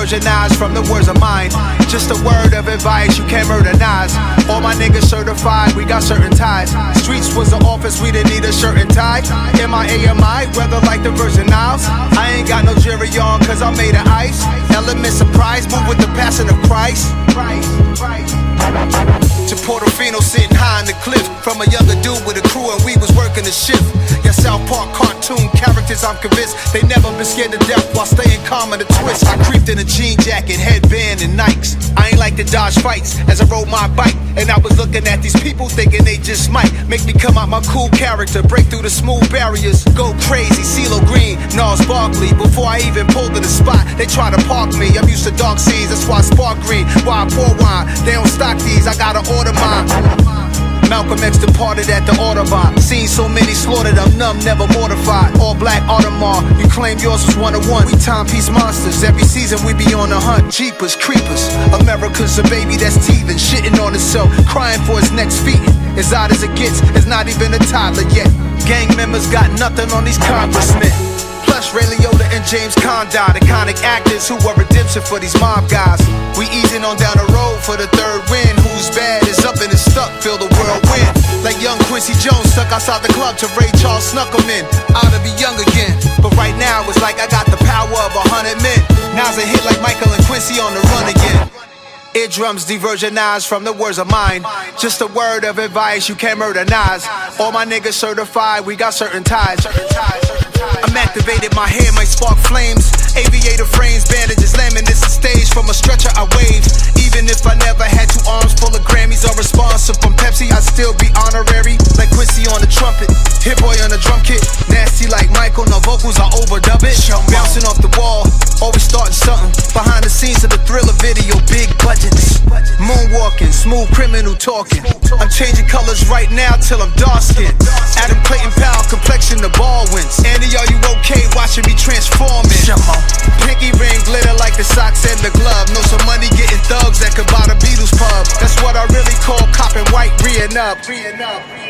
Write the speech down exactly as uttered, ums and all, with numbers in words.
diversionized from the words of mine. Just a word of advice, you can't murder Nas. All my niggas certified, we got certain ties. Streets was the office, we didn't need a shirt and tie. M I A M I, weather like the Virgin Isles. I ain't got no jury on, cause I'm made of ice. Element surprise, move with the passion of Christ. To Portofino sitting high on the cliff. From a younger dude with a crew and we was working the shift. Your South Park cartoon characters, I'm convinced they never been scared to death while staying calm in the twist. I creeped in a jean jacket, headband and Nikes. I ain't like to dodge fights as I rode my bike. And I was looking at these people thinking they just might make me come out my cool character, break through the smooth barriers, go crazy, CeeLo Green, Gnarls Barkley. Before I even pulled in the spot, they try to park me. I'm used to dark scenes, that's why I spark green. Why I pour wine, they don't stock these, I gotta order mine. Malcolm X departed at the Audubon. Seen so many slaughtered, I'm numb, never mortified. All black Audemars, you claim yours was one of one. We timepiece monsters, every season we be on the hunt. Jeepers, creepers, America's a baby that's teething, shitting on itself, crying for his next feet. As odd as it gets, it's not even a toddler yet. Gang members got nothing on these congressmen. Plus Ray Liotta and James Condon, iconic actors who were redemption for these mob guys. We easing on down the road for the third win. Who's bad is up and is stuck, feel the whirlwind. Like young Quincy Jones stuck outside the club till Ray Charles snuck him in. Ought to be young again, but right now it's like I got the power of a hundred men. Now's a hit like Michael and Quincy on the run again. Eardrums diversionized from the words of mine. Just a word of advice, you can't murder Nas. All my niggas certified, we got certain ties. I'm activated, my hair might spark flames. Aviator frames, bandages, laminates the stage. From a stretcher I wave. Even if I never had two arms full of Grammys or responsive from Pepsi, I'd still be honorary. Like Quincy on the trumpet, Hit Boy on the drum kit. Nasty like Michael, no vocals, I overdub it. Bouncing off the wall, always starting something. Behind the scenes of the Thriller video, big budgets. Moonwalking, smooth criminal talking. I'm changing colors right now till I'm dark skinned. Adam Clayton Powell, complexion the Baldwins. Andy, are you okay watching me transforming? Pinky ring glitter like the socks and the glove. Know some money getting thugs that could buy the Beatles pub. That's what I really call copping white, re-ing up.